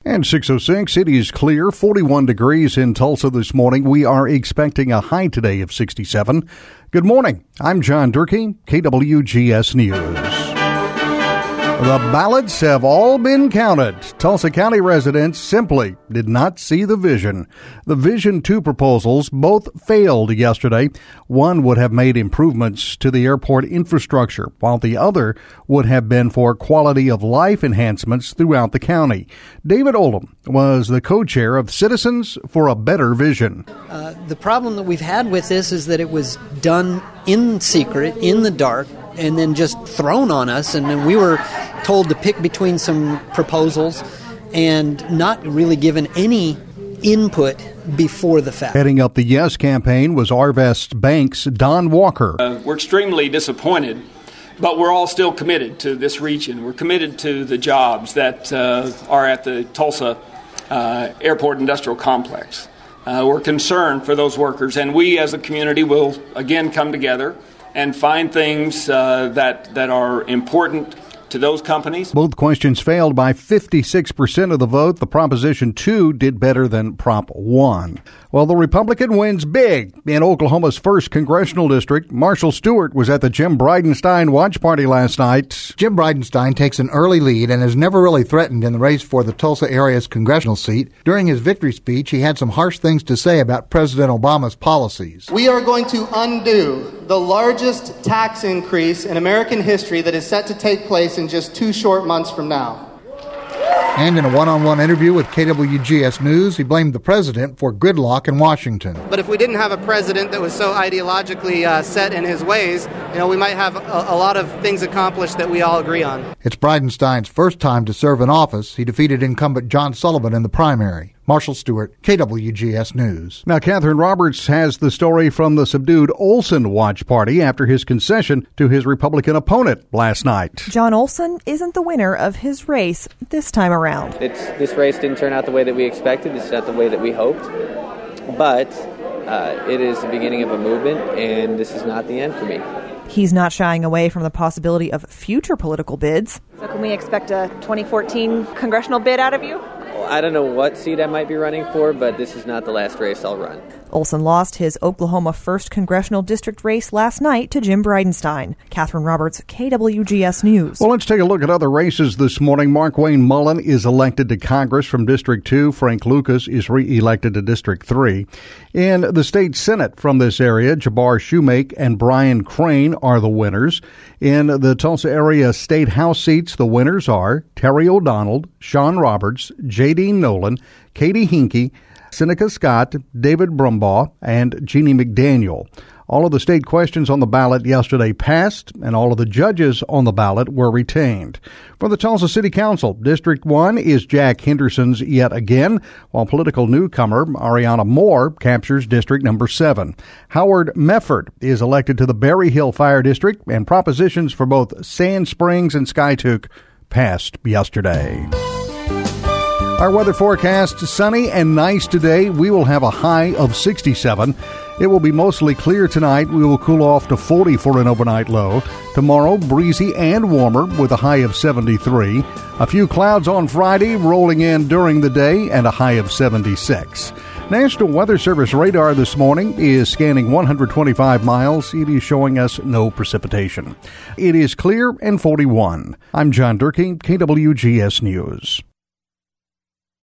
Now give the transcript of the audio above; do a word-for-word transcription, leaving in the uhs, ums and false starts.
And six oh six, it is clear, forty-one degrees in Tulsa this morning. We are expecting a high today of sixty-seven. Good morning. I'm John Durkee, K W G S News. The ballots have all been counted. Tulsa County residents simply did not see the vision. The Vision two proposals both failed yesterday. One would have made improvements to the airport infrastructure, while the other would have been for quality of life enhancements throughout the county. David Oldham was the co-chair of Citizens for a Better Vision. Uh, the problem that we've had with this is that it was done in secret, in the dark, and then just thrown on us, and then we were told to pick between some proposals and not really given any input before the fact. Heading up the Yes campaign was Arvest Bank's Don Walker. Uh, we're extremely disappointed, but we're all still committed to this region. We're committed to the jobs that uh, are at the Tulsa uh, Airport Industrial Complex. Uh, we're concerned for those workers, and we as a community will again come together and find things uh, that that are important to those companies. Both questions failed by fifty-six percent of the vote. The Proposition two did better than Prop one. Well, the Republican wins big in Oklahoma's first congressional district. Marshall Stewart was at the Jim Bridenstine watch party last night. Jim Bridenstine takes an early lead and is never really threatened in the race for the Tulsa area's congressional seat. During his victory speech, he had some harsh things to say about President Obama's policies. We are going to undo the largest tax increase in American history that is set to take place in just two short months from now. And in a one-on-one interview with K W G S News, he blamed the president for gridlock in Washington. But if we didn't have a president that was so ideologically uh, set in his ways, you know, we might have a, a lot of things accomplished that we all agree on. It's Bridenstine's first time to serve in office. He defeated incumbent John Sullivan in the primary. Marshall Stewart, K W G S News. Now, Catherine Roberts has the story from the subdued Olson watch party after his concession to his Republican opponent last night. John Olson isn't the winner of his race this time around. It's, this race didn't turn out the way that we expected. It's not the way that we hoped. But uh, it is the beginning of a movement, and this is not the end for me. He's not shying away from the possibility of future political bids. So can we expect a twenty fourteen congressional bid out of you? I don't know what seat I might be running for, but this is not the last race I'll run. Olson lost his Oklahoma first congressional district race last night to Jim Bridenstine. Catherine Roberts, K W G S News. Well, let's take a look at other races this morning. Markwayne Mullen is elected to Congress from District two. Frank Lucas is re-elected to District three. In the state Senate from this area, Jabbar Shoemake and Brian Crane are the winners. In the Tulsa area state House seats, the winners are Terry O'Donnell, Sean Roberts, J D Nolan, Katie Hinkey, Seneca Scott, David Brumbaugh, and Jeannie McDaniel. All of the state questions on the ballot yesterday passed, and all of the judges on the ballot were retained. For the Tulsa City Council, District one is Jack Henderson's yet again, while political newcomer Ariana Moore captures District number seven. Howard Mefford is elected to the Berry Hill Fire District, and propositions for both Sand Springs and Skiatook passed yesterday. Our weather forecast, sunny and nice today. We will have a high of sixty-seven. It will be mostly clear tonight. We will cool off to forty for an overnight low. Tomorrow, breezy and warmer with a high of seventy-three. A few clouds on Friday rolling in during the day and a high of seventy-six. National Weather Service radar this morning is scanning one hundred twenty-five miles. It is showing us no precipitation. It is clear and forty-one. I'm John Durkee, K W G S News.